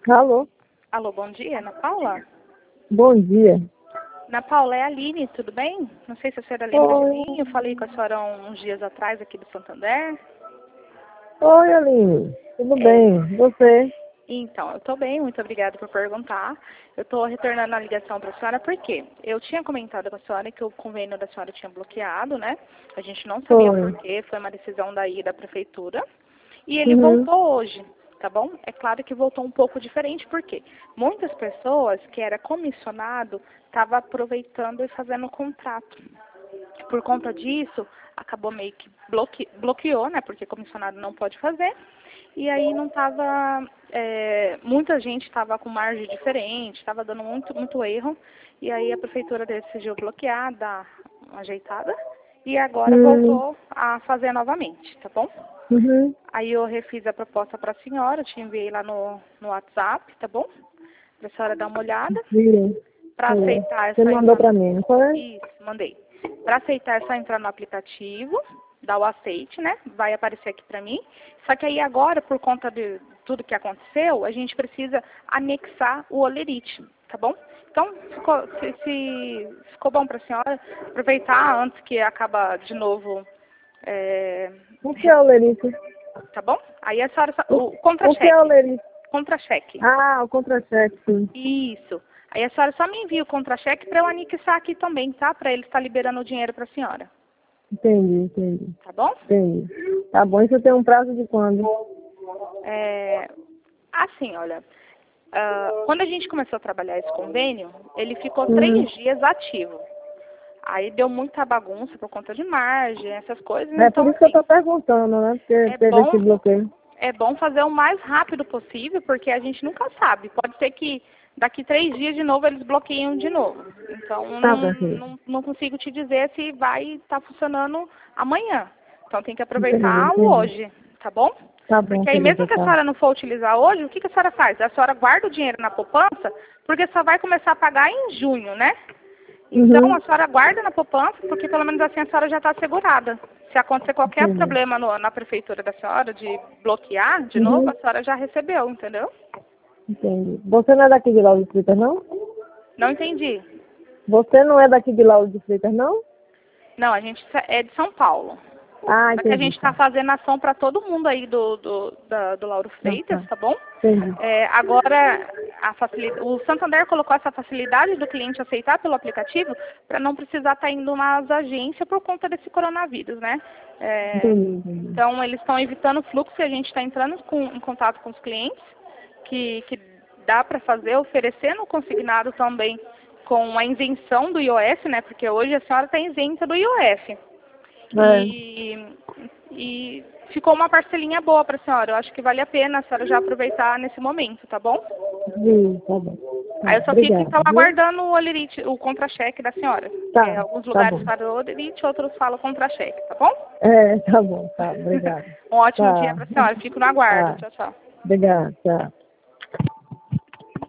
Alô? Alô, bom dia, Ana Paula? Bom dia. Ana Paula, é a Aline, tudo bem? Não sei se a senhora lembra de Oi. mim, eu falei com a senhora uns dias atrás aqui do Santander. Oi, Aline. Tudo bem? Você? Então, eu estou bem, muito obrigada por perguntar. Eu estou retornando a ligação para a senhora porque eu tinha comentado com a senhora que o convênio da senhora tinha bloqueado, né? A gente não sabia Foi. por quê, foi uma decisão daí da prefeitura. E ele Uhum. voltou hoje, tá bom? É claro que voltou um pouco diferente, porque muitas pessoas que era comissionado estavam aproveitando e fazendo contrato. Por conta disso, acabou meio que bloqueou, né? Porque comissionado não pode fazer. E aí não estava, muita gente estava com margem diferente, estava dando muito erro. E aí a prefeitura decidiu bloquear, dar uma ajeitada. E agora voltou a fazer novamente, tá bom? Uhum. Aí eu refiz a proposta para a senhora, te enviei lá no WhatsApp, tá bom? Para a senhora dar uma olhada. Sim. Para Sim. aceitar, é Você só mandou entrar pra mim, não foi? Isso, mandei. Para aceitar é só entrar no aplicativo, dar o aceite, né? Vai aparecer aqui para mim. Só que aí agora, por conta de tudo que aconteceu, a gente precisa anexar o olerite, tá bom? Então, se ficou bom para a senhora aproveitar antes que acaba de novo, O que é o lerite? tá bom? Aí a senhora, o O que é o contra-cheque, lerite? contra-cheque. Ah, o contra-cheque, sim. Isso. Aí a senhora só me envia o contra-cheque para eu anexar aqui também, tá? Para ele estar liberando o dinheiro para a senhora. Entendi. Tá bom? Entendi. Tá bom, isso tem um prazo de quando? Assim, olha, quando a gente começou a trabalhar esse convênio, ele ficou Uhum. 3 dias ativo. Aí deu muita bagunça por conta de margem, essas coisas. É por Então, isso que eu assim, tô perguntando, né? Porque é teve esse bom, bloqueio. é bom fazer o mais rápido possível, porque a gente nunca sabe. Pode ser que daqui 3 dias de novo eles bloqueiam de novo. Então, Tá bom, querido. não consigo te dizer se vai estar funcionando amanhã. Então, tem que aproveitar o Entendi. hoje, tá bom? Tá bom, Porque aí mesmo querida, que a tá. senhora não for utilizar hoje, o que a senhora faz? A senhora guarda o dinheiro na poupança, porque só vai começar a pagar em junho, né? Então, Uhum. a senhora guarda na poupança, porque pelo menos assim a senhora já está assegurada. Se acontecer qualquer Entendi. problema na prefeitura da senhora de bloquear de novo, Uhum. a senhora já recebeu, entendeu? Entendi. Você não é daqui de Lauro de Freitas, não? Não entendi. Você não é daqui de Lauro de Freitas, não? Não, a gente é de São Paulo. Ah, Só que a entendi, gente está tá. fazendo ação para todo mundo aí do Lauro Não, Freitas, tá. tá bom? Entendi. Agora, o Santander colocou essa facilidade do cliente aceitar pelo aplicativo para não precisar estar indo nas agências por conta desse coronavírus, né? Entendi. Então, eles estão evitando o fluxo e a gente está entrando em contato com os clientes, que dá para fazer, oferecendo o consignado também com a isenção do IOF, né? Porque hoje a senhora está isenta do IOF. É. E ficou uma parcelinha boa para a senhora. Eu acho que vale a pena a senhora já aproveitar nesse momento, tá bom? Sim, tá bom. Tá, Aí eu só fico obrigada, então viu? aguardando o olerite, o contra-cheque da senhora. Tá, Alguns tá lugares bom. falam olerite, outros falam contra-cheque, tá bom? É, tá bom, tá, obrigada. Um ótimo dia Tá, para a senhora. Fico no aguardo. tá, Tchau, tchau. obrigada, tchau.